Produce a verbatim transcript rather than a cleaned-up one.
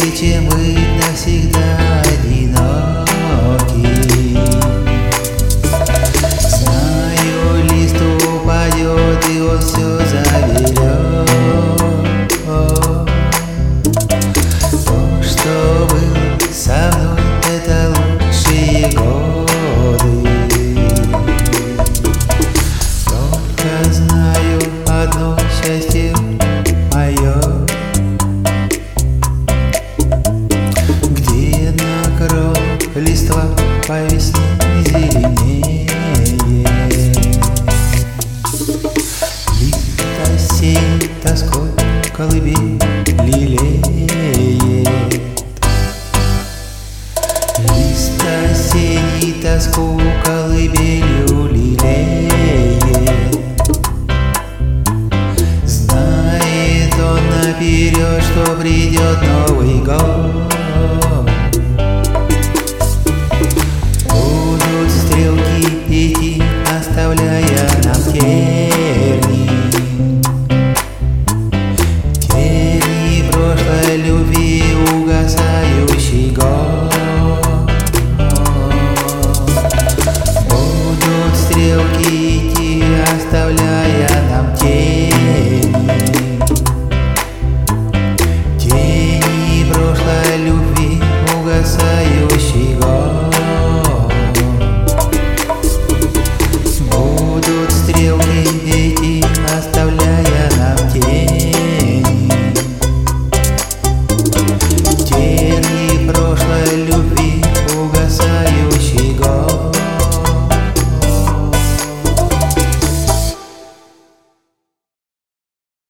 чем быть навсегда одиноки. Знаю, лист упадет, и он все заберет. То, что было со мной, это лучшие годы. Только знаю одно счастье мое, где на кроне листва по весне зеленее. Лист осенний тоской колыбель лелеет. Лист осенний тоску колыбелью лелеет. Знает он наперед, что придет Новый год. Будут стрелки идти, оставляя